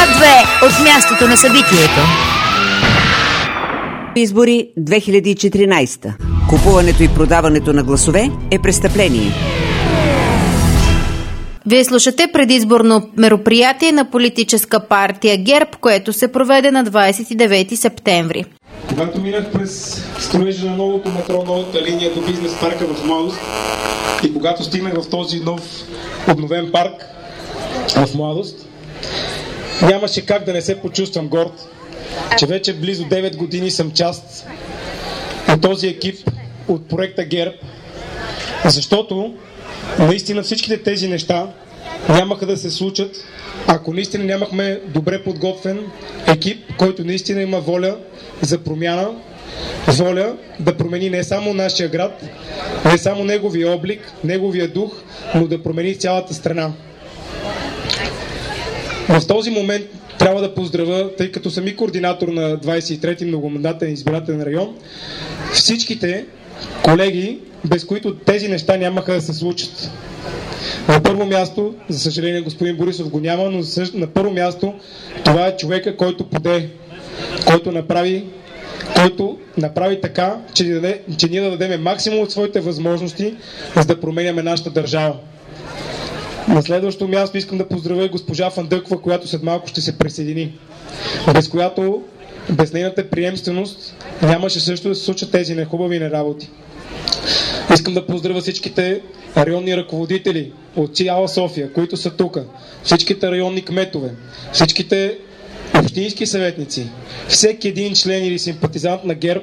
2 от мястото на събитието. Избори 2014. Купуването и продаването на гласове е престъпление. Вие слушате предизборно мероприятие на политическа партия ГЕРБ, което се проведе на 29 септември. Когато минах през строежа на новото метро, новата линия до бизнес парка в Младост и когато стигнах в този нов обновен парк в Младост, нямаше как да не се почувствам горд, че вече близо 9 години съм част от този екип от проекта ГЕРБ, защото наистина всичките тези неща нямаха да се случат, ако наистина нямахме добре подготвен екип, който наистина има воля за промяна, воля да промени не само нашия град, не само неговия облик, неговия дух, но да промени цялата страна. В този момент трябва да поздравя, тъй като съм и координатор на 23-ти многомандатен избирателен район, всичките колеги, без които тези неща нямаха да се случат. На първо място, за съжаление господин Борисов го няма, но на първо място това е човека, който поде, който направи така, че ние да дадем максимум от своите възможности, за да променяме нашата държава. На следващото място искам да поздравя госпожа Фандъкова, която след малко ще се присъедини, без нейната приемственост нямаше също да се случат тези нехубави неработи. Искам да поздравя всичките районни ръководители от цяла София, които са тук, всичките районни кметове, всичките общински съветници, всеки един член или симпатизант на ГЕРБ,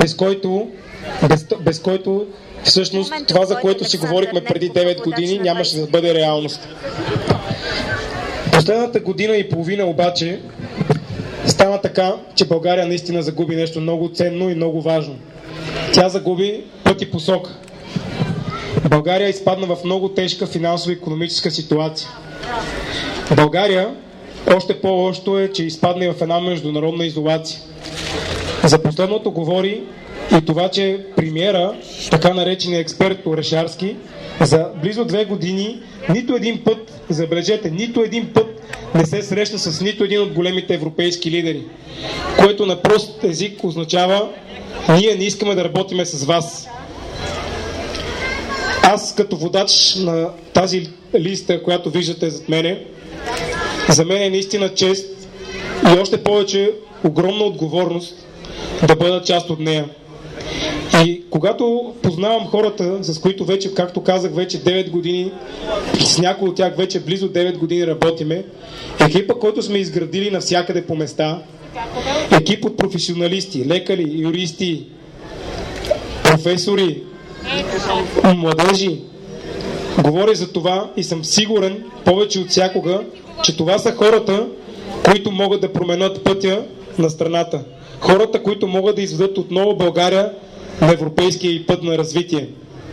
без който всъщност това, за което си говорихме преди 9 години, нямаше да бъде реалност. Последната година и половина обаче стана така, че България наистина загуби нещо много ценно и много важно. Тя загуби път и посока. България изпадна в много тежка финансово-икономическа ситуация. България, още по-лошото е, че изпадне в една международна изолация. За последното говори и това, че премиера, така наречения експерт Орешарски, за близо 2 години нито един път, забележете, нито един път не се среща с нито един от големите европейски лидери, което на прост език означава: ние не искаме да работиме с вас. Аз като водач на тази листа, която виждате зад мене, за мен е наистина чест и още повече огромна отговорност да бъда част от нея. И когато познавам хората, с които вече, както казах, вече 9 години, с някои от тях вече близо 9 години работиме, екипа, който сме изградили навсякъде по места, екип от професионалисти, лекари, юристи, професори, младежи, говоря за това и съм сигурен повече от всякога, че това са хората, които могат да променят пътя на страната. Хората, които могат да изведат отново България на европейския и път на развитие.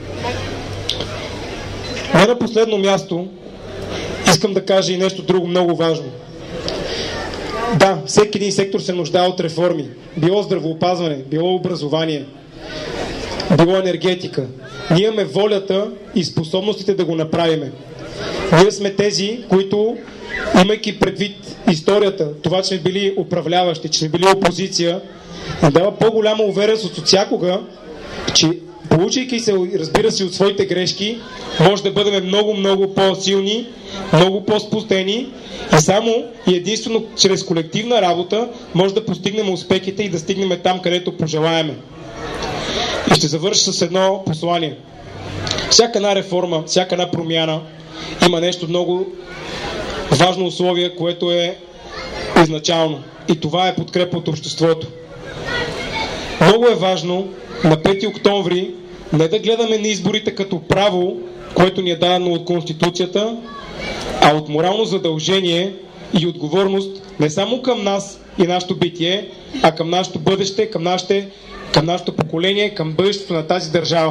Не на последно място искам да кажа и нещо друго много важно. Да, всеки един сектор се нуждае от реформи. Било здравеопазване, било образование, било енергетика. Ние имаме волята и способностите да го направиме. Ние сме тези, които, имайки предвид историята, това, че сме били управляващи, че сме били опозиция, дава по-голяма увереност от всякога, че получайки се, разбира се, от своите грешки, може да бъдем много по-силни, много по-спустени и само и единствено чрез колективна работа може да постигнем успехите и да стигнем там, където пожелаеме. И ще завърша с едно послание. Всяка една реформа, всяка една промяна има нещо много важно условие, което е изначално. И това е подкрепа от обществото. Много е важно на 5 октомври не да гледаме на изборите като право, което ни е дадено от Конституцията, а от морално задължение и отговорност не само към нас и нашето битие, а към нашето бъдеще, към нашето поколение, към бъдещето на тази държава.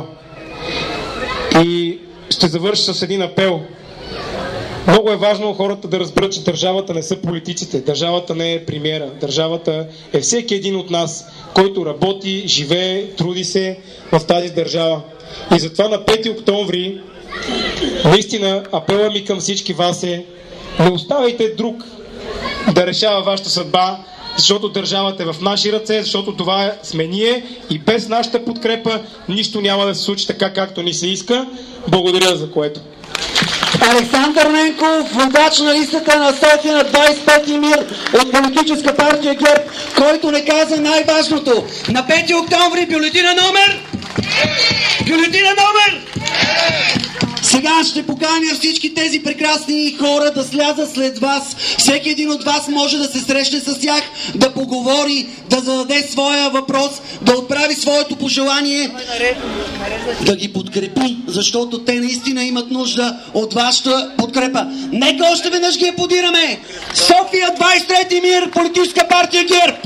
И ще завърша с един апел. Много е важно хората да разберат, че държавата не са политиците, държавата не е премиера, държавата е всеки един от нас, който работи, живее, труди се в тази държава. И затова на 5 октомври наистина апела ми към всички вас е: не оставяйте друг да решава вашата съдба, защото държавата е в наши ръце, защото това сме ние и без нашата подкрепа нищо няма да се случи така, както ни се иска. Благодаря за което. Александър Ненков, водач на листата на София на 25 МИР от политическа партия ГЕРБ, който не каза най-важното. На 5 октомври бюлетина номер! Бюлетина номер! Сега ще поканя всички тези прекрасни хора да слязат след вас. Всеки един от вас може да се срещне с тях, да поговори, да зададе своя въпрос, да отправи своето пожелание, да ги подкрепи, защото те наистина имат нужда от вашата подкрепа. Нека още веднъж ги аплодираме! София, 23 МИР, политическа партия ГЕРБ!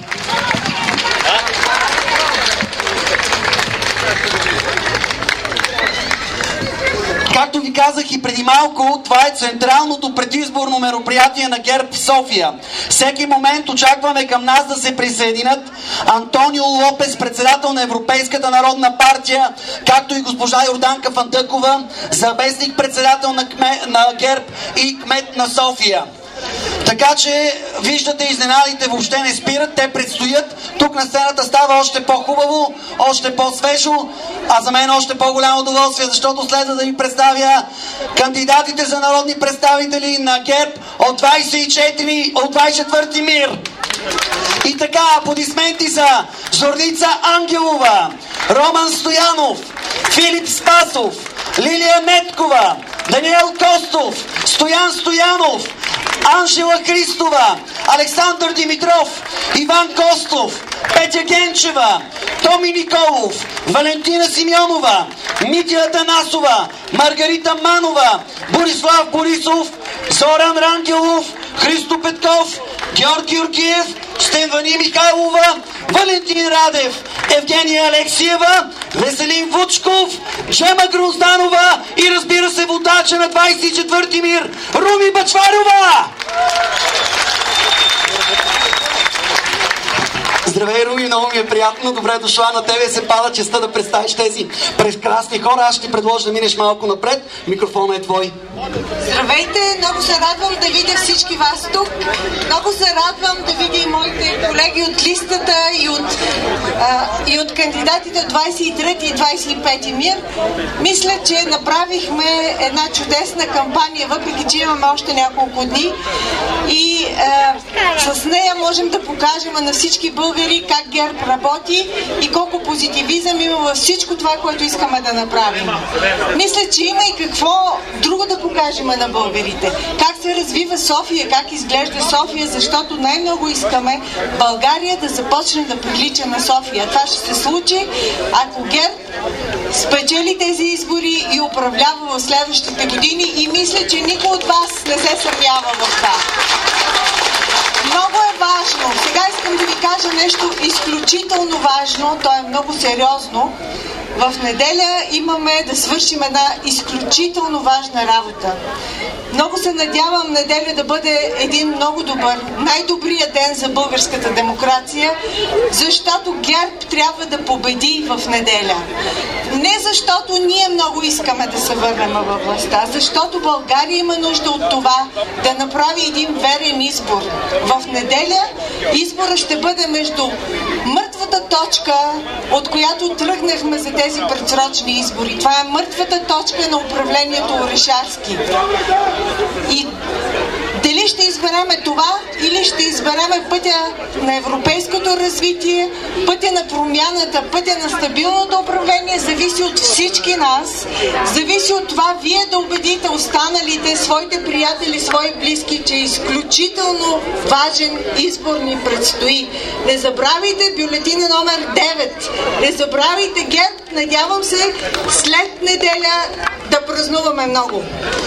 Както ви казах и преди малко, това е централното предизборно мероприятие на ГЕРБ в София. Всеки момент очакваме към нас да се присъединят Антонио Лопес, председател на Европейската народна партия, както и госпожа Йорданка Фандъкова, заместник-председател на ГЕРБ и кмет на София. Така че, виждате, изненадите въобще не спират, те предстоят. Тук на сцената става още по-хубаво, още по-свежо, а за мен още по-голямо удоволствие, защото следва да ви представя кандидатите за народни представители на ГЕРБ от 24 МИР. И така, аплодисменти за Зорница Ангелова, Роман Стоянов, Филип Спасов, Лилия Меткова, Даниел Костов, Стоян Стоянов, Анжела Христова, Александър Димитров, Иван Костов, Петя Генчева, Томи Николов, Валентина Симеонова, Митя Атанасова, Маргарита Манова, Борислав Борисов, Зоран Рангелов, Христо Петков, Георги Георгиев, Стенвани Михайлова, Валентин Радев, Евгения Алексиева, Веселин Вучков, Джема Грозданова и разбира се водача на 24 МИР Руми Бъчварова! Здравей, Руми, много ми е приятно. Добре дошла, на тебе се пада честа да представиш тези прекрасни хора. Аз ще ти предложа да минеш малко напред. Микрофонът е твой. Здравейте, много се радвам да видя всички вас тук. Много се радвам да видя и моите колеги от листата и от кандидатите от 23 и 25 МИР. Мисля, че направихме една чудесна кампания, въпреки че имаме още няколко дни. И с нея можем да покажем на всички българи как ГЕРБ работи и колко позитивизъм има във всичко това, което искаме да направим. Мисля, че има и какво друго да покажем на българите. Как се развива София, как изглежда София, защото най-много искаме България да започне да прилича на София. Това ще се случи, ако ГЕРБ спечели тези избори и управлява в следващите години, и мисля, че никой от вас не се съмнява в това. Много е важно. Сега искам да ви кажа нещо изключително важно, то е много сериозно. В неделя имаме да свършим една изключително важна работа. Много се надявам неделя да бъде един много добър, най-добрият ден за българската демокрация, защото ГЕРБ трябва да победи в неделя. Не защото ние много искаме да се върнем във властта, защото България има нужда от това да направи един верен избор. В неделя избора ще бъде между мъртвата точка, от която тръгнахме за тези предсрочни избори. Това е мъртвата точка на управлението Орешарски. И дали ще избереме това, или ще избереме пътя на европейското развитие, пътя на промяната, пътя на стабилното управление, зависи от всички нас. Зависи от това вие да убедите останалите, своите приятели, свои близки, че изключително важен избор ни предстои. Не забравяйте бюлетина номер 9. Не забравяйте ГЕРБ. Надявам се след неделя да празнуваме много.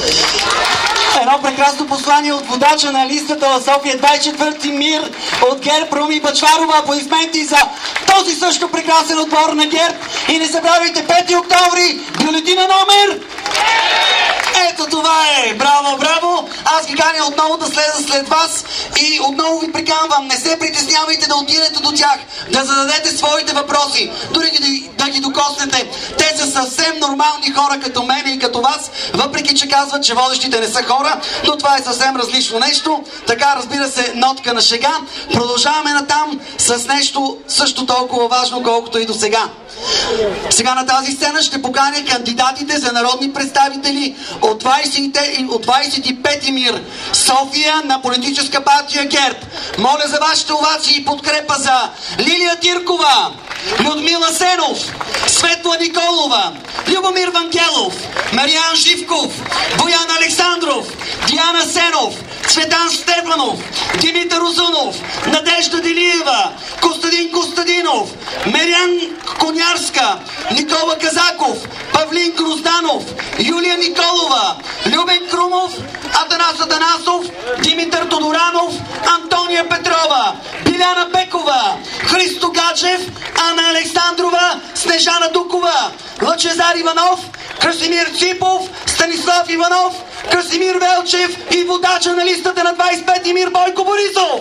Едно прекрасно послание от водача на листата в София, 24 МИР от ГЕРБ, Руми Бъчварова. Аплодисменти за този също прекрасен отбор на ГЕРБ. И не забравяйте, 5 октомври, бюлетина номер Ето това е! Браво, браво! Аз ги каня отново да слеза след вас и отново ви приканвам, не се притеснявайте да отидете до тях, да зададете своите въпроси, дори да ги докоснете. Те са съвсем нормални хора като мене и като вас, въпреки че казват, че водещите не са хора, но това е съвсем различно нещо. Така, разбира се, нотка на шега. Продължаваме натам с нещо също толкова важно, колкото и до сега. Сега на тази сцена ще поканя кандидатите за народни представители от 25 МИР София на политическа партия ГЕРБ. Моля за вашите овации и подкрепа за Лилия Тиркова, Людмила Сенов, Светла Николова, Любомир Вангелов, Мариан Живков, Боян Александров, Диана Сенов, Цветан Стефанов, Димитър Озунов, Надежда Делиева, Костадин Костадинов, Мерян Конярска, Никола Казаков, Павлин Грозданов, Юлия Николова, Любен Крумов, Атанас Атанасов, Димитър Тодоранов, Антония Петрова, Биляна Бекова, Христо Гаджев, Ана Александрова, Снежана Дукова, Лъчезар Иванов, Красимир Ципов, Станислав Иванов, Красимир Велчев и водача на листата на 25 МИР Бойко Борисов.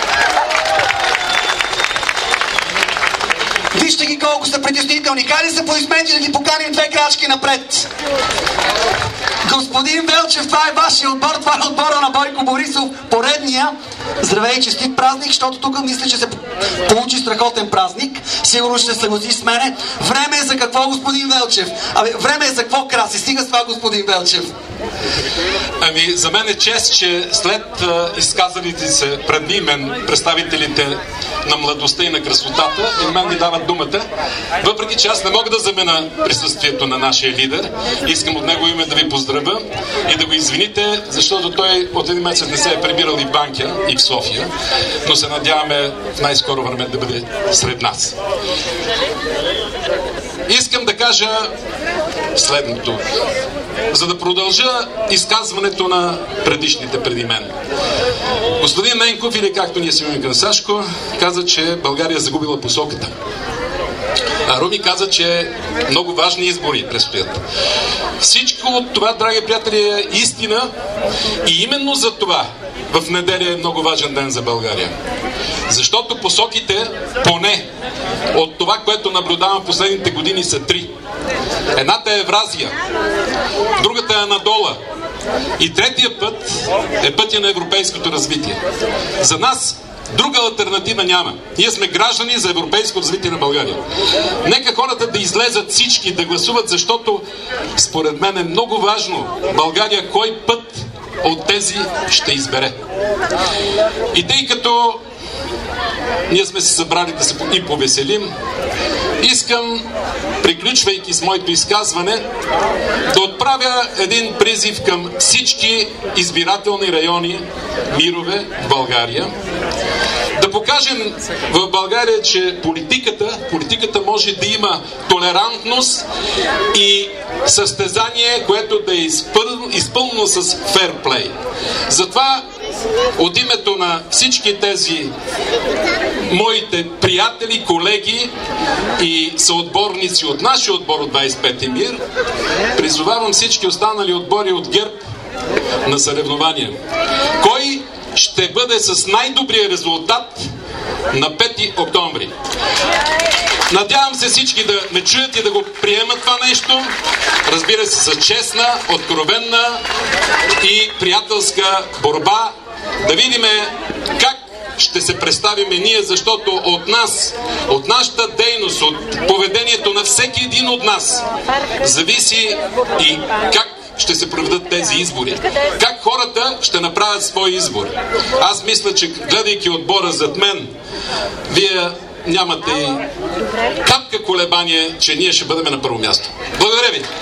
Вижте ги колко са притеснителни. Хайде са аплодисменти да ги поканим две крачки напред. Господин Велчев, това е вашия отбор, това е отбора на Бойко Борисов, поредния. Здравей и честит празник, защото тук мисля, че се получи страхотен празник. Сигурно ще се съгласи с мене. Време е за какво, господин Велчев? Време е за какво, Краси? Стига с това, господин Велчев. Ами, за мен е чест, че след изказалите се пред мен представителите на младостта и на красотата, и мен ми дават думата, въпреки че аз не мога да замена присъствието на нашия лидер. Искам от него име да ви поздравя и да го извините, защото той от един месец не се е прибирал и в Банкя, и в София, но се надяваме в най-скоро време да бъде сред нас. Искам да кажа следното, за да продължа изказването на предишните преди мен. Господин Ненков, или както ние си имаме към Сашко, каза, че България е загубила посоката. А Руми каза, че много важни избори предстоят. Всичко от това, драги приятели, е истина и именно за това в неделя е много важен ден за България. Защото посоките, поне от това, което наблюдавам в последните години, са три. Едната е Евразия, другата е Анадола и третия път е пътя на европейското развитие. За нас друга алтернатива няма. Ние сме граждани за европейско развитие на България. Нека хората да излезат всички, да гласуват, защото според мен е много важно България кой път от тези ще избере. И тъй като ние сме се събрали да се и повеселим, искам, приключвайки с моето изказване, да отправя един призив към всички избирателни райони, мирове в България. Да покажем в България, че политиката може да има толерантност и състезание, което да е изпълнено с ферплей. Затова от името на всички тези моите приятели, колеги и съотборници от нашия отбор от 25 МИР, призовавам всички останали отбори от ГЕРБ на съревнования. Кой ще бъде с най-добрия резултат на 5 октомври? Надявам се всички да ме чуят и да го приемат това нещо. Разбира се, с честна, откровенна и приятелска борба. Да видим как ще се представиме ние, защото от нас, от нашата дейност, от поведението на всеки един от нас зависи и как ще се проведат тези избори. Как хората ще направят свой избор. Аз мисля, че гледайки отбора зад мен, вие нямате и капка колебание, че ние ще бъдем на първо място. Благодаря ви!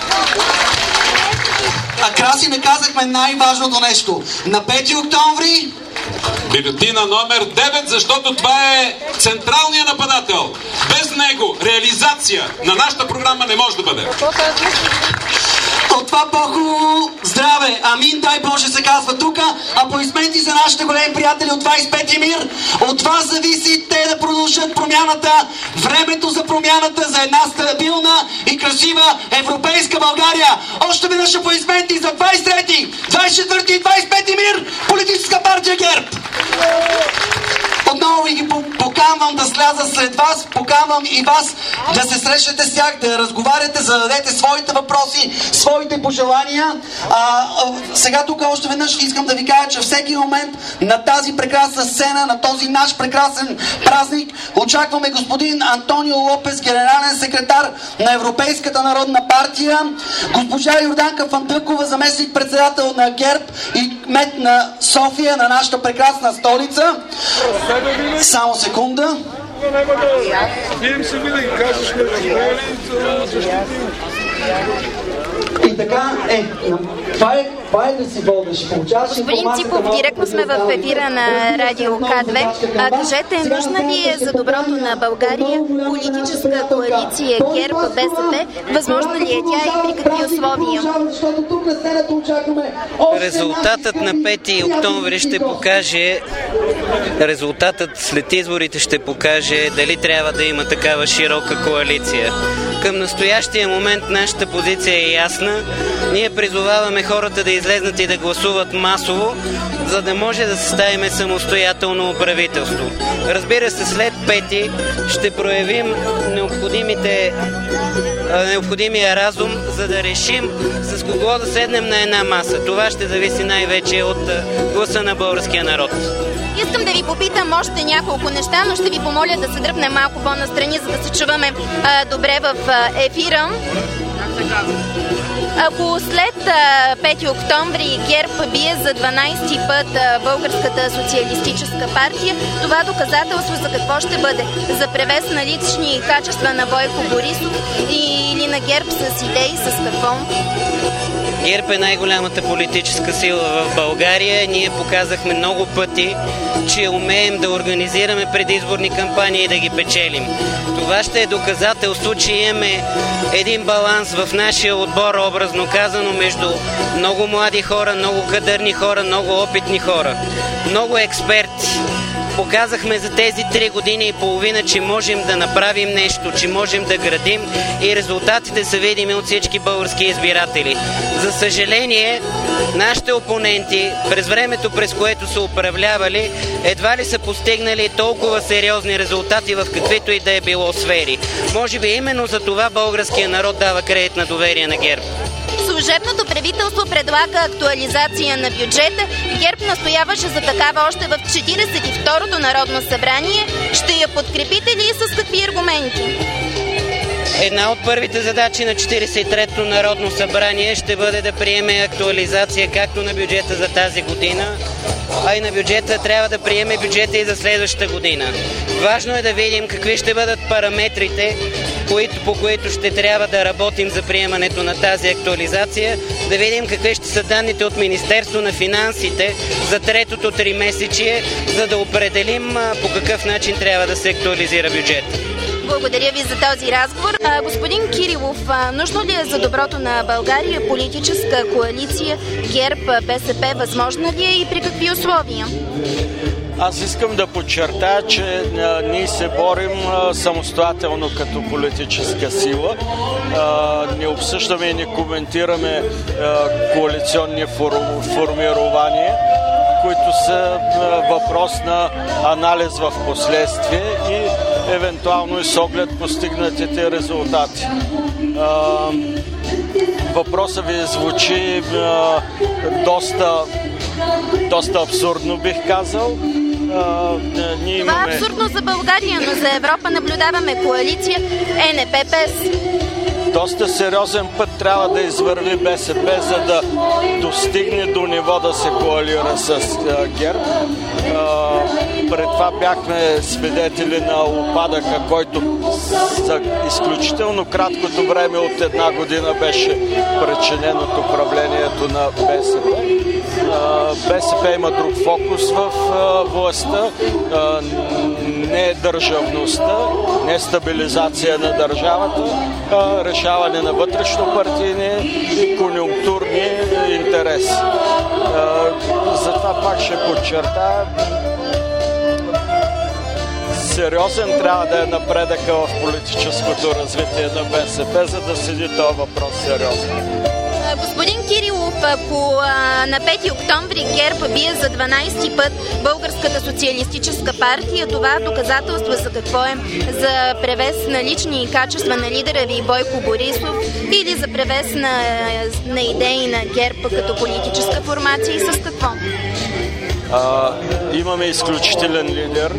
А Краси, не казахме най-важното нещо. На 5 октомври бюлетина номер 9, защото това е централният нападател. Без него реализация на нашата програма не може да бъде. от това по-хубаво здраве. Амин, дай Боже, се казва тук. Аплодисменти за нашите големи приятели от 25-ти мир. От вас зависи те да продължат промяната, времето за промяната, за една стабилна и красива европейска България. Още веднъж аплодисменти за 23-ти, 24-ти и 25-ти мир, политическа партия ГЕРБ. Отново ви ги поканвам да сляза след вас, поканвам и вас да се срещнете с тях, да разговаряте, зададете своите въпроси, своите пожелания. Сега тук още веднъж искам да ви кажа, че всеки момент на тази прекрасна сцена, на този наш прекрасен празник, очакваме господин Антонио Лопес, генерален секретар на Европейската народна партия, госпожа Йорданка Фандъкова, заместник председател на ГЕРБ и кмет на София, на нашата прекрасна столица. Само секунда. И така, това е да си водиш. Господин Ципов, директно сме в ефира на Радио К2. Кажете, нужна ли е за доброто на България политическа коалиция ГЕРБ, БСП? Възможна ли е тя и при какви условия? Резултатът на 5 октомври ще покаже, резултатът след изборите ще покаже дали трябва да има такава широка коалиция. Към настоящия момент нашата позиция е ясна. Ние призоваваме хората да излезнат и да гласуват масово, за да може да съставим самостоятелно правителство. Разбира се, след 5 ще проявим необходимия разум, за да решим с кого да седнем на една маса. Това ще зависи най-вече от гласа на българския народ. Искам да ви попитам още няколко неща, но ще ви помоля да се дръпнем малко по-настрани, за да се чуваме добре в ефира. Ако след 5 октомври ГЕРБ бие за 12-ти път Българската социалистическа партия, това доказателство за какво ще бъде? За превес на лични качества на Бойко Борисов или на ГЕРБ с идеи, с какво? ГЕРБ е най-голямата политическа сила в България. Ние показахме много пъти, че умеем да организираме предизборни кампании и да ги печелим. Това ще е доказателство, че имаме един баланс в нашия отбор, образно казано, между много млади хора, много кадърни хора, много опитни хора, много експерти. Показахме за тези 3 години и половина, че можем да направим нещо, че можем да градим и резултатите са видими от всички български избиратели. За съжаление, нашите опоненти през времето, през което са управлявали, едва ли са постигнали толкова сериозни резултати в каквито и да е било сфери. Може би именно за това българския народ дава кредит на доверие на ГЕРБ. Служебното правителство предлага актуализация на бюджета. ГЕРБ настояваше за такава още в 42-то Народно събрание. Ще я подкрепите ли и с какви аргументи? Една от първите задачи на 43-то Народно събрание ще бъде да приеме актуализация както на бюджета за тази година, а и на бюджета трябва да приеме бюджета и за следващата година. Важно е да видим какви ще бъдат параметрите, по които ще трябва да работим за приемането на тази актуализация, да видим какви ще са данните от Министерство на финансите за третото 3-месечие, за да определим по какъв начин трябва да се актуализира бюджет. Благодаря ви за този разговор. Господин Кирилов, нужно ли е за доброто на България политическа коалиция ГЕРБ, БСП? Възможна ли е и при какви условия? Аз искам да подчертая, че ние се борим самостоятелно като политическа сила. Не обсъждаме и не коментираме коалиционни формирования, които са въпрос на анализ в последствие и евентуално и с оглед постигнатите резултати. Въпросът ви звучи доста абсурдно, бих казал. Това е абсурдно за България, но за Европа наблюдаваме коалиция ЕНП-ПЕС. Доста сериозен път трябва да извърви БСП, за да достигне до ниво да се коалира с ГЕРБ. Пред това бяхме свидетели на упадъка, който за изключително краткото време от една година беше причинен от управлението на БСП. БСП има друг фокус в властта, не държавността, не стабилизация на държавата, а решаване на вътрешно-партийни и конюнктурни интереси. Затова пак ще подчертая, сериозен трябва да е напредъка в политическото развитие на БСП, за да седи този въпрос сериозно. Господин Кирилов, на 5 октомври ГЕРБ бие за 12-ти път Българската социалистическа партия. Това доказателство за какво е? За превес на лични качества на лидера ви Бойко Борисов или за превес на идеи на ГЕРБ като политическа формация и с какво? Имаме изключителен лидер.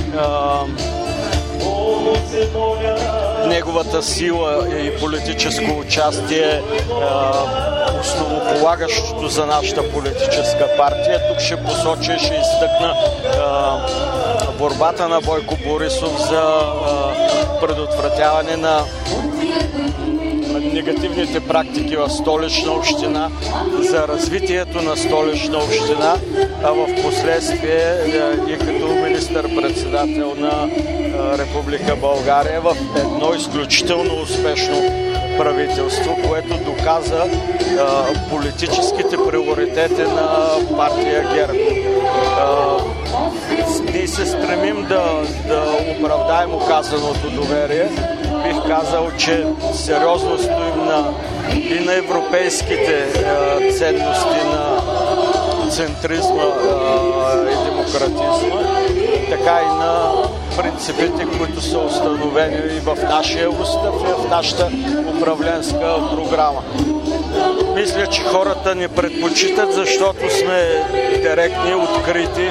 Неговата сила и политическо участие основополагащото за нашата политическа партия. Тук ще посоча и ще изтъкна борбата на Бойко Борисов за предотвратяване на негативните практики в Столична община, за развитието на Столична община, а в последствие и като министър-председател на Република България в едно изключително успешно правителство, което доказа политическите приоритети на партия ГЕРБ. Ние се стремим да оправдаем оказаното доверие. Бих казал, че сериозно стоим и на европейските ценности на центризма и демократизма, така и на принципите, които са установени и в нашия устав, и в нашата управленска програма. Мисля, че хората ни предпочитат, защото сме директни, открити,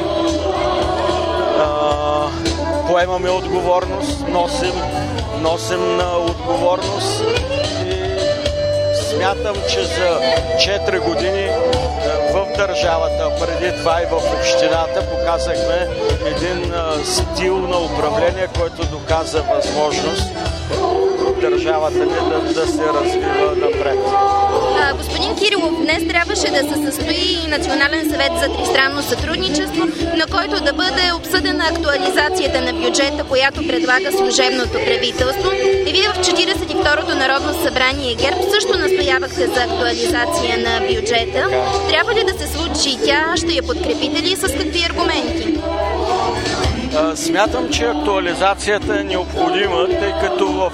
поемаме отговорност, носим на отговорност и смятам, че за 4 години в държавата, преди това и в общината, показахме един стил на управление, който доказа възможност държавата ни да се развива напред. Господин Кирилов, днес трябваше да се състои Национален съвет за тристранно сътрудничество, на който да бъде обсъдена актуализацията на бюджета, която предлага служебното правителство. И вие в 42-то Народно събрание ГЕРБ също настоявахте за актуализация на бюджета. Трябва ли да се случи тя? Ще я подкрепите ли и с какви аргументи? Смятам, че актуализацията е необходима, тъй като в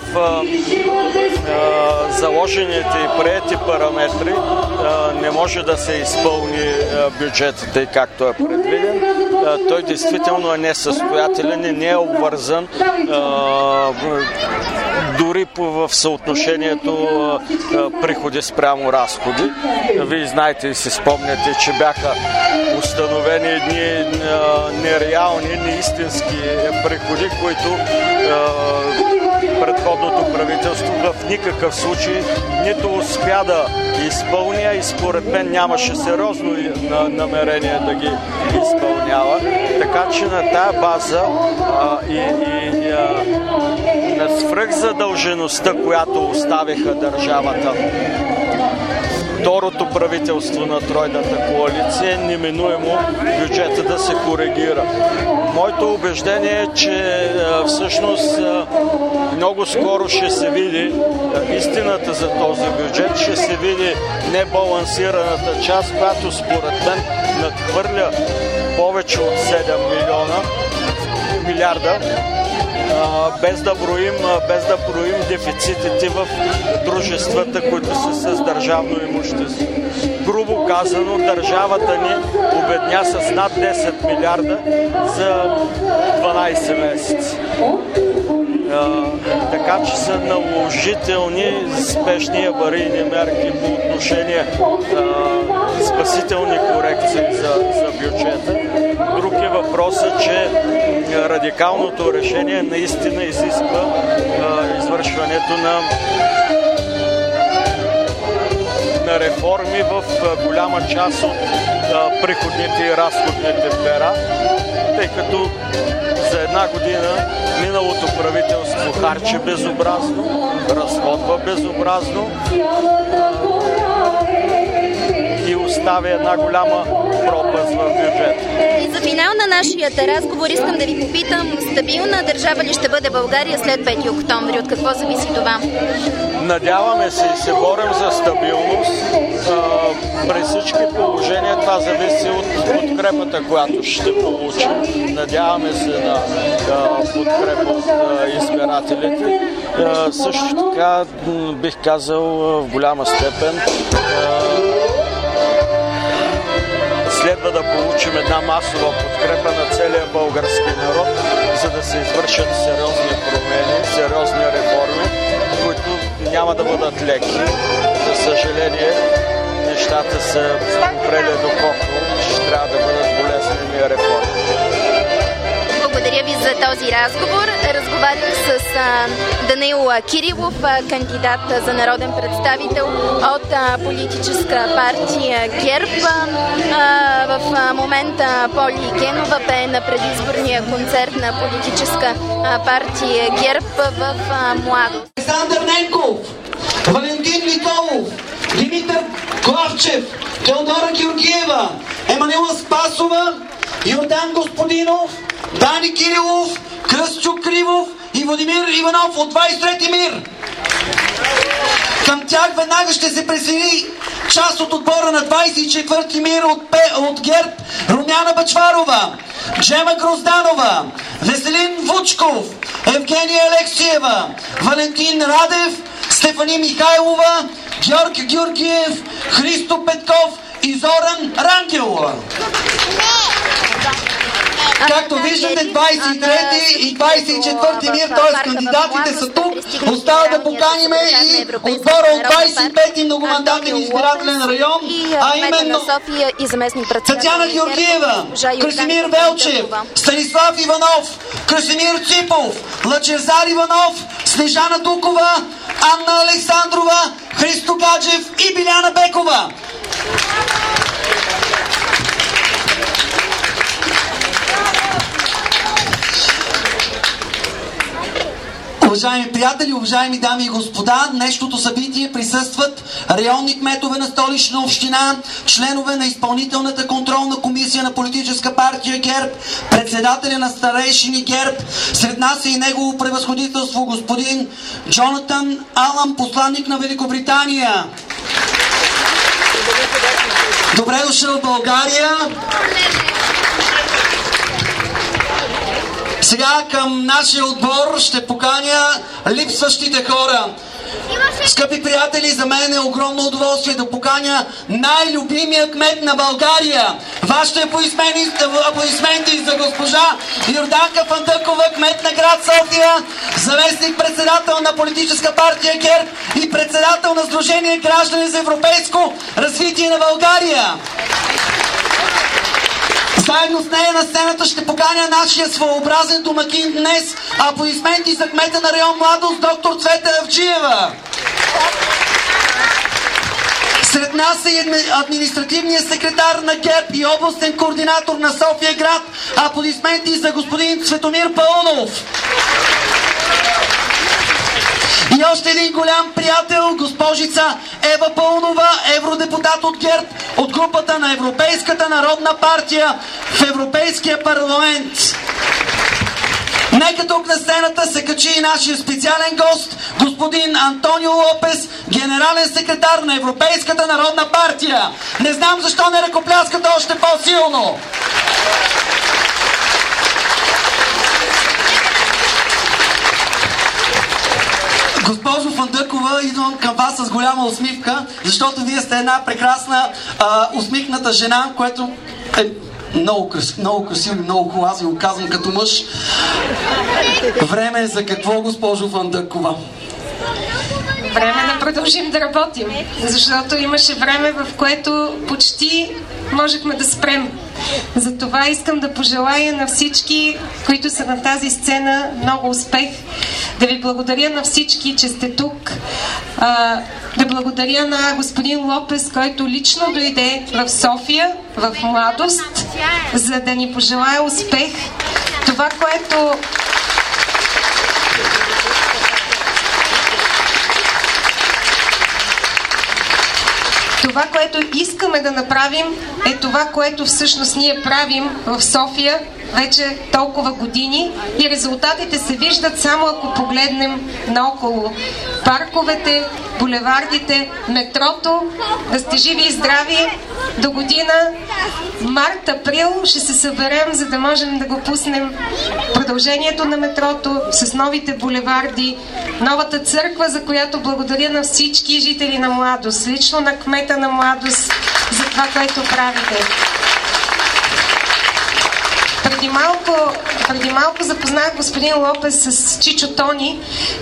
заложените и приети параметри не може да се изпълни бюджетът, тъй както е предвиден. Той действително е несъстоятелен и не е обвързан дори в съотношението приходи спрямо разходи. Вие знаете и си спомняте, че бяха установени едни нереални, неистински приходи, които предходното правителство в никакъв случай нито успя да изпълня и според мен нямаше сериозно намерение да ги изпълнява. Така че на тая база на свръхзадължеността, която оставиха държавата второто правителство на тройната коалиция, неминуемо бюджета да се коригира. Моето убеждение е, че всъщност много скоро ще се види истината за този бюджет, ще се види небалансираната част, която според мен надхвърля повече от 7 милиарда, без да броим дефицитите в дружествата, които са с държавно имущество. Грубо казано, държавата ни обедня с над 10 милиарда за 12 месеца. Така че са наложителни спешни аварийни мерки по отношение спасителни корекции за бюджета. Друг е въпросът, че радикалното решение наистина изисква извършването на реформи в голяма част от приходните и разходните пера. тъй като за една година миналото правителство харчи безобразно, разходва безобразно и оставя една голяма пропаст в бюджета. И за финал на нашия разговор искам да ви попитам, стабилна държава ли ще бъде България след 5 октомври? От какво зависи това? Надяваме се и се борим за стабилност. При всички положения това зависи от подкрепата, която ще получим. Надяваме се на подкрепа от избирателите. Също така бих казал в голяма степен следва да получим една масова подкрепа на целия български народ, за да се извършат сериозни промени, сериозни реформи, които няма да бъдат леки. За съжаление, нещата са опрели доколко ще трябва да бъдат болезнени реформи. Благодаря ви за този разговор. Разговарях с Данаил Кирилов, кандидат за народен представител от политическа партия ГЕРБ. В момента Поли Генова бе на предизборния концерт на политическа партия ГЕРБ в Младост. Александър Ненков, Валентин Николов, Димитър Главчев, Теодора Георгиева, Емануела Спасова, Йордан Господинов, Дани Кирилов, Кръстчо Кривов и Владимир Иванов от 23-ти МИР. Към тях веднага ще се присъедини част от отбора на 24-ти МИР от ГЕРБ: Румяна Бъчварова, Джема Грозданова, Веселин Вучков, Евгения Алексиева, Валентин Радев, Стефани Михайлова, Георг Георгиев, Христо Петков и Зоран Рангелова. Както виждате, 23 и 24 МИР, т.е. кандидатите са тук. Остава да поканим и отбора от 25 многомандатен избирателен район, а именно Татяна Георгиева, Красимир Велчев, Станислав Иванов, Красимир Ципов, Лъчезар Иванов, Снежана Дукова, Анна Александрова, Христо Гаджев и Биляна Бекова. Уважаеми приятели, уважаеми дами и господа, днешното събитие присъстват районни кметове на Столична община, членове на изпълнителната контролна комисия на политическа партия ГЕРБ, председателя на старейшини ГЕРБ. Сред нас е и негово превъзходителство господин Джонатан Алън, посланник на Великобритания. Добре дошъл в България. Сега към нашия отбор ще поканя липсващите хора. Скъпи приятели, за мен е огромно удоволствие да поканя най-любимия кмет на България. Вашите аплодисменти за госпожа Йорданка Фандъкова, кмет на град София, заместник-председател на политическа партия ГЕРБ и председател на Сдружение Граждани за европейско развитие на България. Заедно с нея на сцената ще поканя нашия своеобразен домакин днес. Аплодисменти за кмета на район Младост, доктор Цвета Авджиева. Сред нас е административният секретар на ГЕРБ и областен координатор на София град. Аплодисменти за господин Цветомир Паунов. И още един голям приятел, госпожица Ева Пълнова, евродепутат от ГЕРБ, от групата на Европейската народна партия в Европейския парламент. Нека тук на сцената се качи и нашия специален гост, господин Антонио Лопес, генерален секретар на Европейската народна партия. Не знам защо не ръкопляскате още по-силно. Госпожо Фандъкова, идвам към вас с голяма усмивка, защото вие сте една прекрасна усмихната жена, което е много красиво и много хубаво, аз ви го казвам като мъж. Време е за какво, госпожо Фандъкова? Време да продължим да работим, защото имаше време, в което почти можехме да спрем. Затова искам да пожелая на всички, които са на тази сцена, много успех. Да ви благодаря на всички, че сте тук. Да благодаря на господин Лопес, който лично дойде в София, в Младост, за да ни пожелая успех. Това, което искаме да направим, е това, което всъщност ние правим в София вече толкова години и резултатите се виждат само ако погледнем наоколо. Парковете, булевардите, метрото, да сте живи и здрави. До година, март-април ще се съберем, за да можем да го пуснем продължението на метрото с новите булеварди, новата църква, за която благодаря на всички жители на Младост, лично на кмета на Младост за това, което правите. Преди малко запознах господин Лопес с Чичо Тони.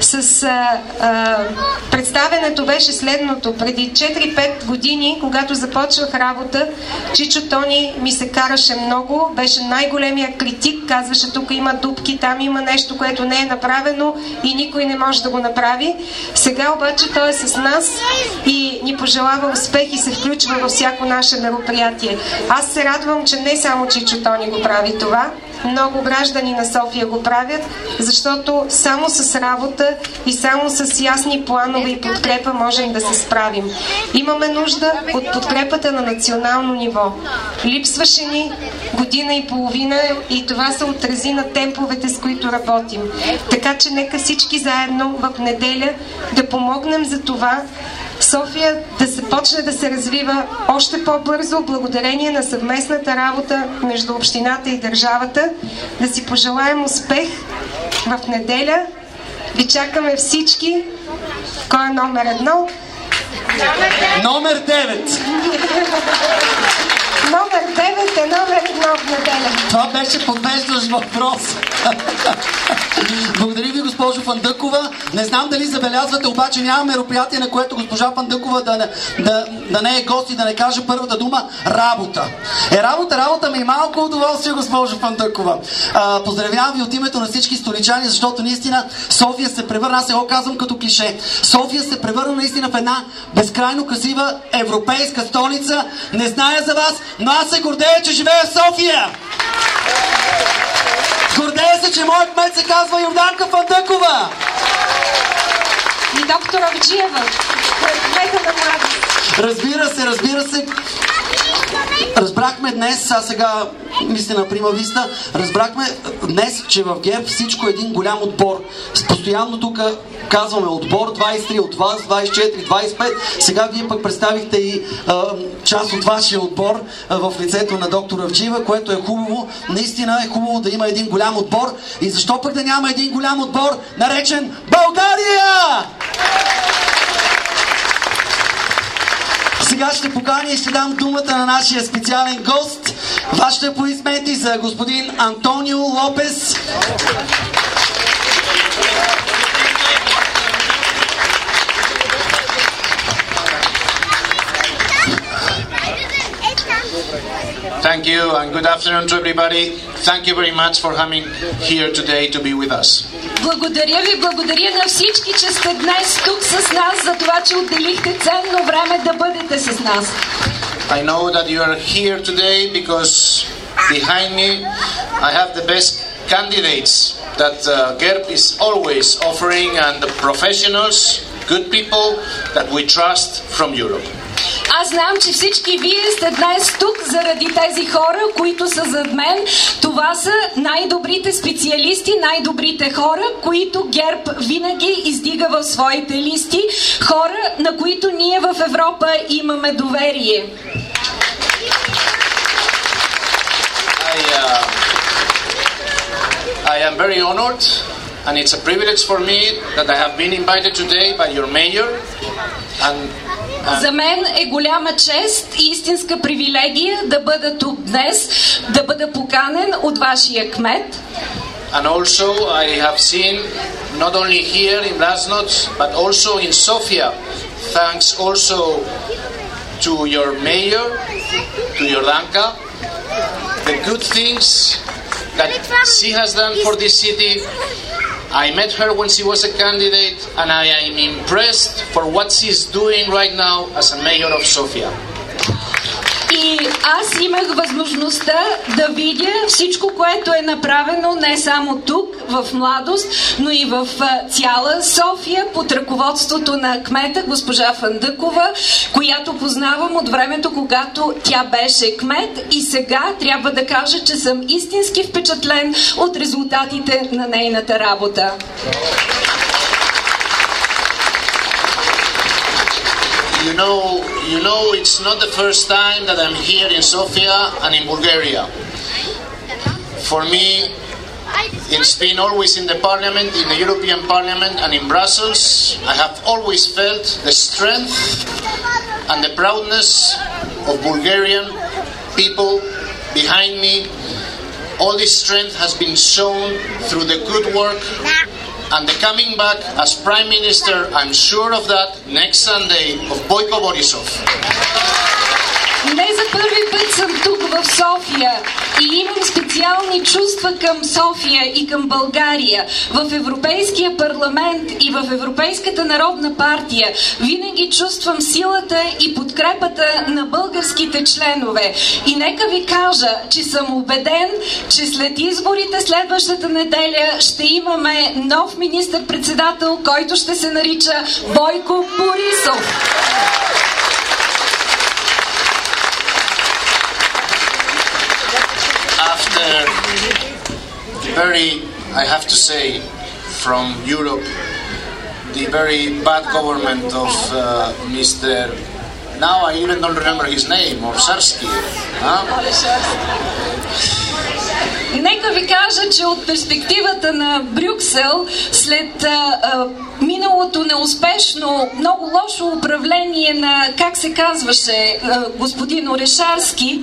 Представенето беше следното. Преди 4-5 години, когато започвах работа, Чичо Тони ми се караше много. Беше най-големия критик. Казваше, тук има дупки, там има нещо, което не е направено и никой не може да го направи. Сега обаче той е с нас и ни пожелава успех и се включва във всяко наше мероприятие. Аз се радвам, че не само Чичо Тони го прави това. Много граждани на София го правят, защото само с работа и само с ясни планове и подкрепа можем да се справим. Имаме нужда от подкрепата на национално ниво. Липсваше ни година и половина и това се отрази на темповете, с които работим. Така че нека всички заедно в неделя да помогнем за това София да се почне да се развива още по-бързо благодарение на съвместната работа между общината и държавата. Да си пожелаем успех в неделя. Ви чакаме всички. Кой е номер 1? Номер 9. Номер 9 е номер 1 в неделя. Това беше подвеждащ въпрос. Благодаря ви, госпожо Фандъкова. Не знам дали забелязвате, обаче няма мероприятие, на което госпожа Фандъкова да не е гост и да не каже първата дума работа. Работа ми е малко удоволствие, госпожо Фандъкова. Поздравявам ви от името на всички столичани, защото наистина София се превърна, аз се го казвам като клише, София се превърна наистина в една безкрайно красива европейска столица. Не зная за вас, но аз се гордея, че живея в София. Гордея се, че моят кмет се казва Йорданка Фандъкова. И доктор Авджиева. Кмета на Младост. Разбира се. Разбрахме днес, а сега мисля на Прима Виста, разбрахме днес, че в ГЕРБ всичко е един голям отбор. Постоянно тук казваме отбор 23 от вас, 24, 25. Сега вие пък представихте и част от вашия отбор в лицето на доктор Авджиева, което е хубаво. Наистина е хубаво да има един голям отбор. И защо пък да няма един голям отбор, наречен България? Сега ще поканя и ще дам думата на нашия специален гост. Вашите аплодисменти за господин Антонио Лопес. Thank you and good afternoon to everybody. Thank you very much for coming here today to be with us. Благодаря на всички, че сте днес тук с нас, за това, че отделихте ценно време да бъдете с нас. I know that you are here today because behind me I have the best candidates that GERB is always offering and the professionals, good people that we trust from Europe. Аз знам, че всички вие сте днес тук заради тези хора, които са зад мен. Това са най-добрите специалисти, най-добрите хора, които ГЕРБ винаги издига в своите листи. Хора, на които ние в Европа имаме доверие. I am very honored and it's a privilege for me that I have been invited today by your mayor and За мен е голяма чест и истинска привилегия да бъда тук днес, да бъда поканен от вашия кмет. And also I have seen not only here in Blasnot but also in Sofia, thanks also to your mayor to Jordanka, the good things that she has done for this city. I met her when she was a candidate, and I am impressed for what she's doing right now as a mayor of Sofia. И аз имах възможността да видя всичко, което е направено не само тук, в Младост, но и в цяла София под ръководството на кмета госпожа Фандъкова, която познавам от времето, когато тя беше кмет, и сега трябва да кажа, че съм истински впечатлен от резултатите на нейната работа. You know, it's not the first time that I'm here in Sofia and in Bulgaria. For me, it's been always in the Parliament, in the European Parliament and in Brussels. I have always felt the strength and the proudness of Bulgarian people behind me. All this strength has been shown through the good work and the coming back as Prime Minister, I'm sure of that, next Sunday, of Boyko Borisov. Не за първи път съм тук в София и имам специални чувства към София и към България. В Европейския парламент и в Европейската народна партия винаги чувствам силата и подкрепата на българските членове. И нека ви кажа, че съм убеден, че след изборите следващата неделя ще имаме нов министър-председател, който ще се нарича Бойко Борисов. After very, I have to say, from Europe, the very bad government of Mr. Now I even don't remember his name, Orsarsky. Нека ви кажа, че от перспективата на Брюксел, след миналото неуспешно, много лошо управление на, как се казваше, господин Орешарски,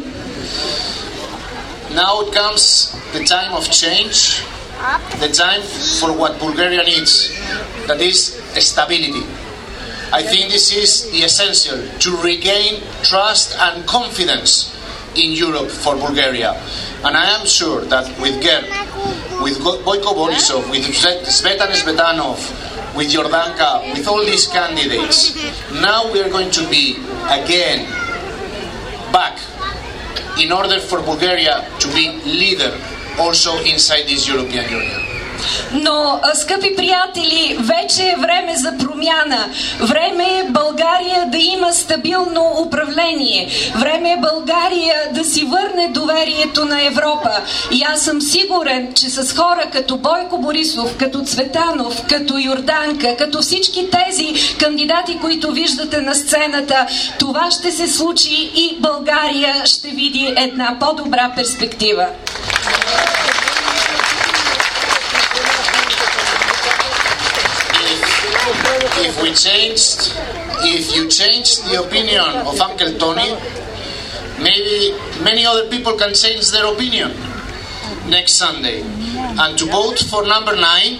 now it comes the time of change, the time for what Bulgaria needs, that is stability. I think this is the essential to regain trust and confidence in Europe for Bulgaria. And I am sure that with GERB, with Boyko Borisov, with Svetan Svetanov, with Jordanka, with all these candidates, now we are going to be again back in order for Bulgaria to be leader also inside this European Union. Но, скъпи приятели, вече е време за промяна. Време е България да има стабилно управление. Време е България да си върне доверието на Европа. И аз съм сигурен, че с хора като Бойко Борисов, като Цветанов, като Йорданка, като всички тези кандидати, които виждате на сцената, това ще се случи и България ще види една по-добра перспектива. If you changed the opinion of Uncle Tony, maybe many other people can change their opinion next Sunday. And to vote for number 9,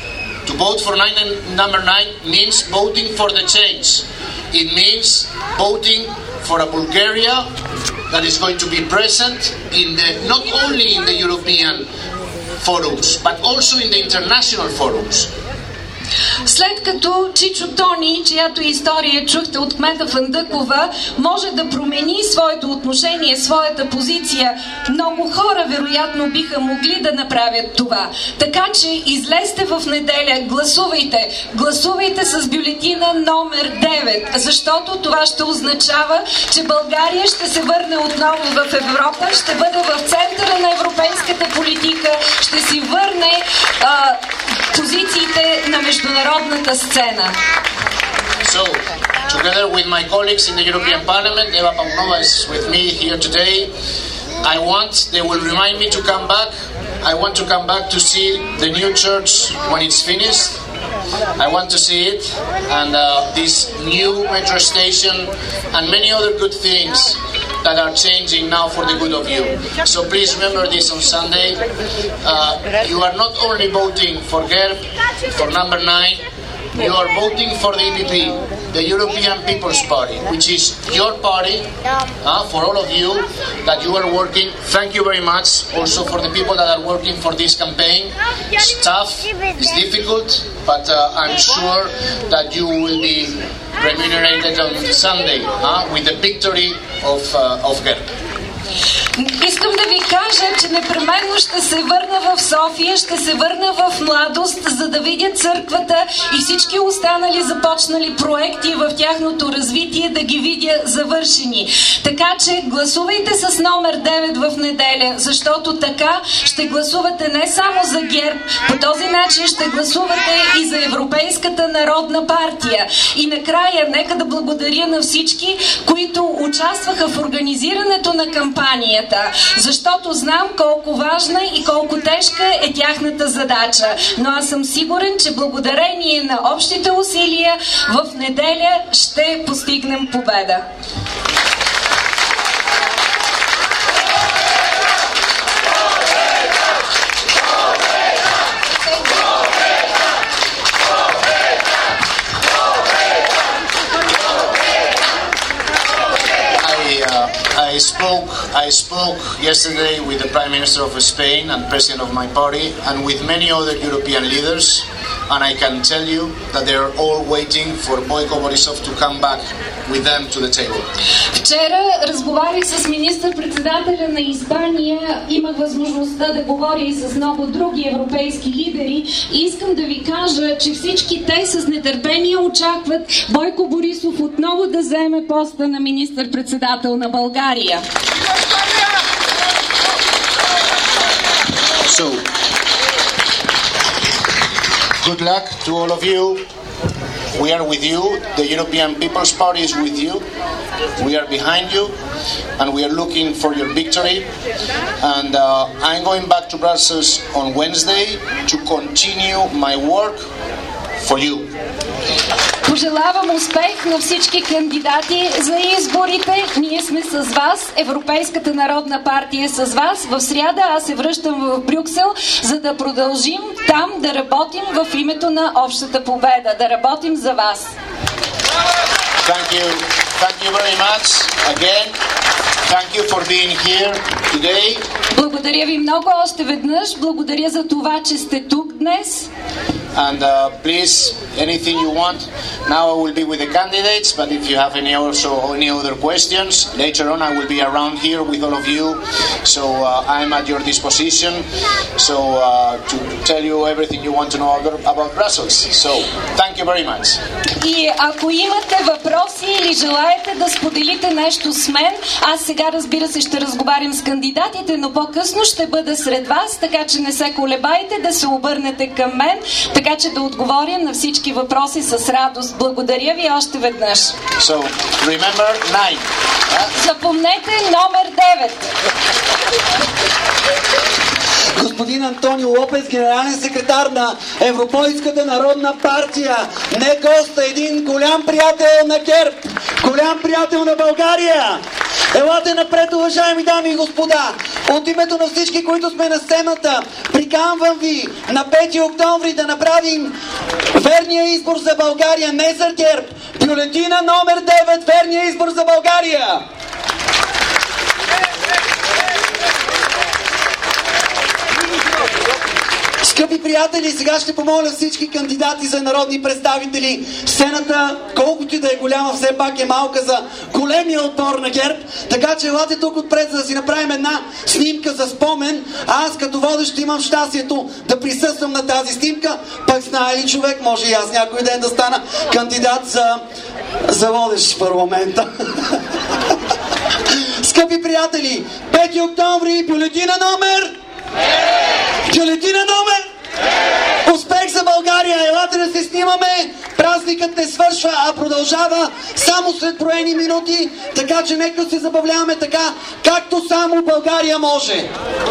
number 9 means voting for the change. It means voting for a Bulgaria that is going to be present in not only in the European forums, but also in the international forums. След като Чичо Тони, чиято история чухте от кмета Фандъкова, може да промени своето отношение, своята позиция, много хора вероятно биха могли да направят това. Така че излезте в неделя, гласувайте. Гласувайте с бюлетина номер 9, защото това ще означава, че България ще се върне отново в Европа, ще бъде в центъра на европейската политика, ще си върне позициите на международната сцена. So, together with my colleagues in the European Parliament, Eva Paunova is with me here today. They will remind me to come back. I want to come back to see the new church when it's finished. I want to see it, and this new metro station and many other good things that are changing now for the good of you. So please remember this on Sunday. You are not only voting for GERB, for number 9, you are voting for the EPP. the European People's Party, which is your party, for all of you that you are working. Thank you very much also for the people that are working for this campaign. It's tough, it's difficult, but I'm sure that you will be remunerated on Sunday with the victory of GERB. Искам да ви кажа, че непременно ще се върна в София, ще се върна в Младост, за да видя църквата и всички останали започнали проекти в тяхното развитие, да ги видя завършени. Така че гласувайте с номер 9 в неделя, защото така ще гласувате не само за ГЕРБ, по този начин ще гласувате и за Европейската народна партия. И накрая, нека да благодаря на всички, които участваха в организирането на кампанията, защото знам колко важна и колко тежка е тяхната задача. Но аз съм сигурен, че благодарение на общите усилия в неделя ще постигнем победа. I spoke yesterday with the Prime Minister of Spain and President of my party and with many other European leaders, and I can tell you that they are all waiting for Boyko Borisov to come back with them to the table. Вчера разговарях с министър-председателя на Испания, имах възможността да говоря и с много други европейски лидери и искам да ви кажа, че всички те с нетърпение очакват Бойко Борисов отново да заеме поста на министър-председател на България. So, good luck to all of you. We are with you. The European People's Party is with you. We are behind you, and we are looking for your victory. And I'm going back to Brussels on Wednesday to continue my work for you. Пожелавам успех на всички кандидати за изборите. Ние сме с вас. Европейската народна партия е с вас. В сряда аз се връщам в Брюксел, за да продължим там да работим в името на общата победа. Да работим за вас. Thank you. Thank you very much again. Thank you for being here today. Благодаря ви много още веднъж. Благодаря за това, че сте тук днес. And please, anything you want. Now I will be with the candidates, but if you have any other questions, later on I will be around here with all of you. So I'm at your disposition. So to tell you everything you want to know about Brussels. So thank you very much. И ако имате въпроси или желаете да споделите нещо с мен, аз сега разбира се ще разговарям с кандидатите, но по-късно ще бъда сред вас, така че не се колебайте да се обърнете към мен, така че да отговоря на всички въпроси с радост. Благодаря ви още веднъж. So, remember 9. Запомнете номер 9. Господин Антонио Лопес, генерален секретар на Европейската народна партия. Не гост, един голям приятел на ГЕРБ, голям приятел на България. Елате напред, уважаеми дами и господа. От името на всички, които сме на сцената, приканвам ви на 5 октомври да направим верния избор за България, не за ГЕРБ. Бюлетина номер 9, верния избор за България. Скъпи приятели, сега ще помоля всички кандидати за народни представители. Сцената, колкото и да е голяма, все пак е малка за големия отбор на ГЕРБ. Така че елате тук отпред, за да си направим една снимка за спомен. А аз като водещ имам щастието да присъствам на тази снимка. Пък знае ли човек, може и аз някой ден да стана кандидат за водещ в парламента. Скъпи приятели, 5 октомври, бюлетина номер... Бюлетина номер! Успех за България! Елате да се снимаме! Празникът не свършва, а продължава само след броени минути, така че нека се забавляваме така, както само България може.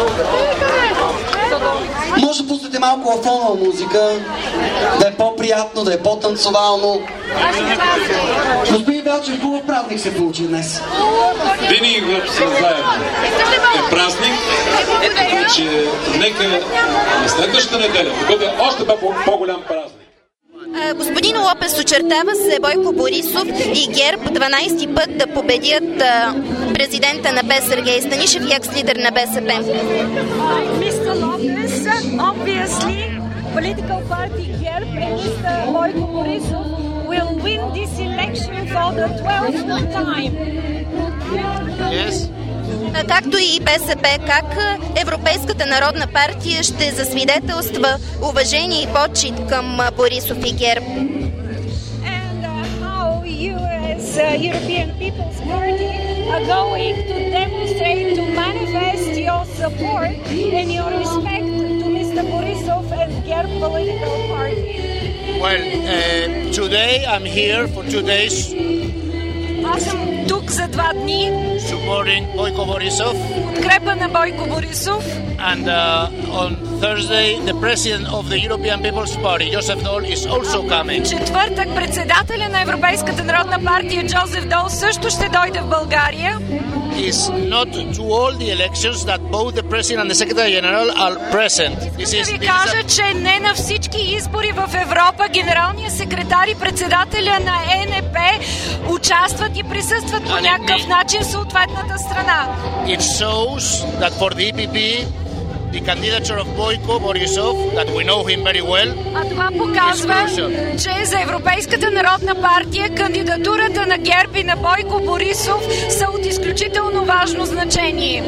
Може да пуснете малко афонова музика, да е по-приятно, да е по-танцовално. Господин Велчев, хубав празник се получи днес. Винаги, когато сме заедно, е празник, така че нека на следващата неделя да бъде още по-голям празник. Господин Лопес, очертава се Бойко Борисов и ГЕРБ 12 път да победят президента на БЕС Сергей Станишев и екс-лидер на БСП. Mr. Lopez, obviously, political party ГЕРБ and Mr. Бойко Борисов will win this election for the 12th time. Yes. Както и БСП, как Европейската народна партия ще засвидетелства уважение и почит към Борисов и ГЕРБ? And how you as European People's Party are going to demonstrate, to manifest your support and your respect to Mr. Borisov and GERB political party? Well, today I'm here for 2 days. Аз съм тук за 2 дни. Supporting Boyko Borisov. Подкрепа на Бойко Борисов. And on Thursday, the president of the European People's Party, Joseph Daul, is also coming. Четвъртък председателя на Европейската народна партия Джозеф Дол също ще дойде в България. Is not to all the elections that both the president and the secretary general are present. Ще ви кажа, че не на всички избори в Европа генералният секретар и председателя на ЕНП участват и присъстват по някакъв начин в съответната страна. It shows that for the EPP, the candidature of Boyko Borisov, that we know him very well, а това показва, че за Европейската народна партия кандидатурата на ГЕРБ и на Бойко Борисов са от изключително важно значение.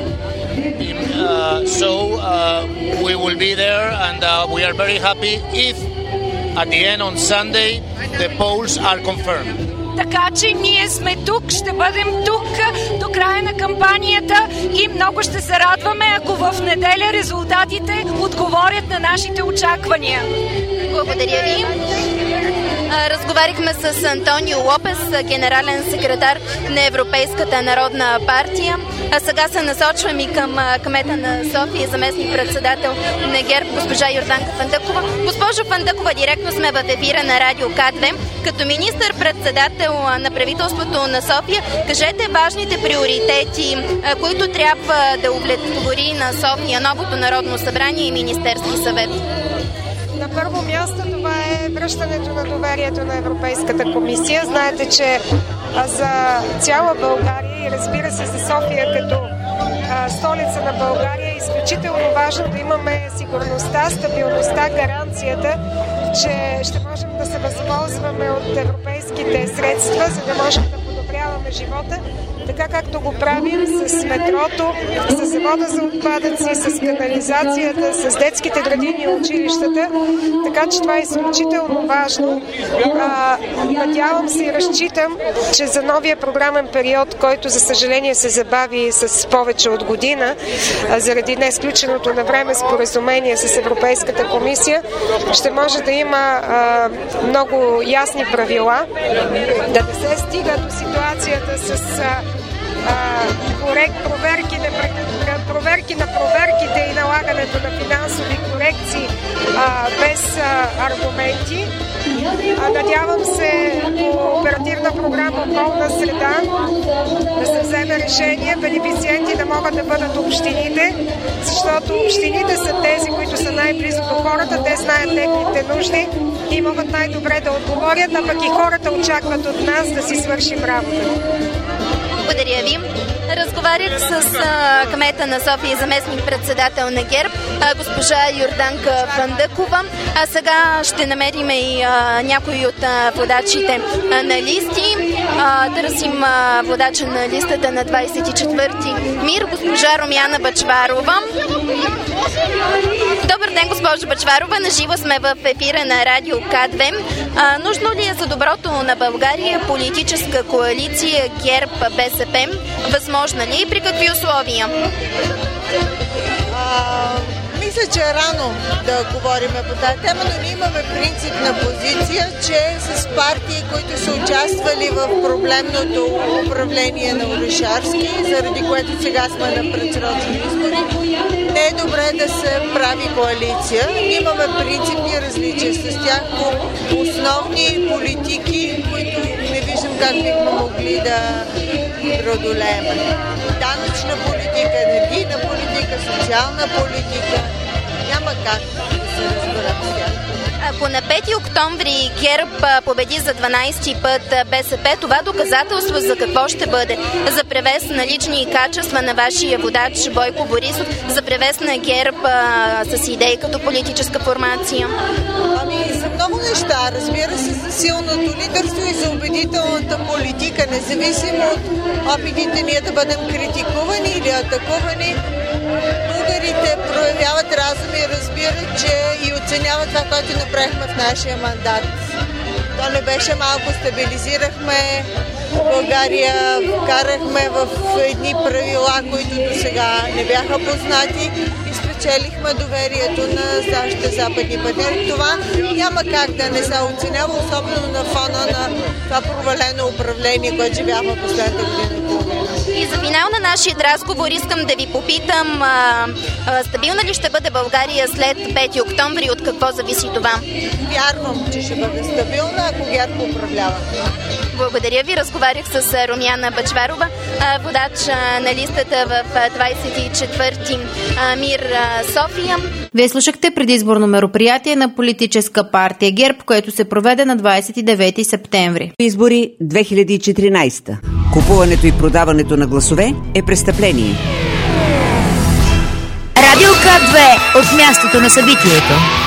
We will be there and we are very happy if at the end on Sunday the polls are confirmed. Така че ние сме тук, ще бъдем тук до края на кампанията и много ще се радваме, ако в неделя резултатите отговорят на нашите очаквания. Благодаря ви. Разговарихме с Антонио Лопес, генерален секретар на Европейската народна партия. А сега се насочвам и към кмета на София, заместник председател на ГЕРБ, госпожа Йорданка Фандъкова. Госпожо Фандъкова, директно сме в ефира на Радио К2. Като министър-председател на правителството на София, кажете важните приоритети, които трябва да удовлетвори на София новото Народно събрание и Министерски съвет. На първо място това е връщането на доверието на Европейската комисия. Знаете, че за цяла България и разбира се за София като столица на България е изключително важно да имаме сигурността, стабилността, гаранцията, че ще можем да се възползваме от европейските средства, за да можем да подобряваме живота, така както го правим с метрото, с завода за отпадъци, с канализацията, с детските градини и училищата. Така че това е изключително важно. Надявам се и разчитам, че за новия програмен период, който за съжаление се забави с повече от година, заради несключеното на време споразумение с Европейската комисия, ще може да има много ясни правила, да не се стига до ситуацията с проверки на проверките и налагането на финансови корекции без аргументи. Надявам се по оперативна програма Околна среда да се вземе решение бенефициенти да могат да бъдат общините, защото общините са тези, които са най-близо до хората, те знаят техните нужди и могат най-добре да отговорят, а пък и хората очакват от нас да си свършим работа. Благодаря ви. Разговарях с кмета на София, заместник председател на ГЕРБ, госпожа Йорданка Фандъкова. А сега ще намерим и някои от водачите на листи. Търсим водача на листата на 24-ти МИР, госпожа Румяна Бъчварова. Добър ден, госпожо Бъчварова. Наживо сме в ефира на Радио К2. Нужно ли е за доброто на България политическа коалиция ГЕРБ-БСП? Възможна ли и при какви условия? Мисля, че е рано да говорим по тази тема, но ние имаме принципна позиция, че с партии, които са участвали в проблемното управление на Орешарски, заради което сега сме на предсрочни избори, не е добре да се прави коалиция. Имаме принципни различия с тях по основни политики, които не виждам как бихме могли да преодолеем. Данъчна политика, енергийна политика, социална политика. Няма как да се разберат с тях. Ако на 5 октомври ГЕРБ победи за 12-ти път БСП, това доказателство за какво ще бъде? За превес на лични качества на вашия водач Бойко Борисов, за превес на ГЕРБ с идеи като политическа формация? За много неща. Разбира се, за силното лидерство и за убедителната политика, независимо от опитите ние да бъдем критикувани или атакувани. Българите проявяват разум и разбират, че и оценяват това, което направихме в нашия мандат. То не беше малко, стабилизирахме България, вкарахме в едни правила, които до сега не бяха познати и спечелихме доверието на нашите западни партньори. Това няма как да не се оценява, особено на фона на това провалено управление, което живяхме последната година. И за финал на нашия разговор искам да ви попитам, стабилна ли ще бъде България след 5 октомври, от какво зависи това? Вярвам, че ще бъде стабилна, ако ГЕРБ управлява. Благодаря ви. Разговарях с Румяна Бъчварова, водач на листата в 24-ти МИР София. Вие слушахте предизборно мероприятие на политическа партия ГЕРБ, което се проведе на 29 септември. Избори 2014. Купуването и продаването на гласове е престъпление. Радио К2 от мястото на събитието.